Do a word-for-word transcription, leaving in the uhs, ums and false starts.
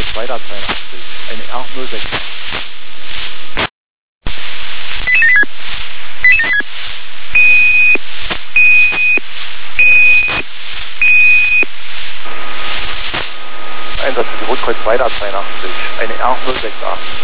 Rotkreuz weiter zweiundachtzig, eine R null sechs acht. Einsatz für die Rotkreuz weiter zweiundachtzig, eine R null sechs acht.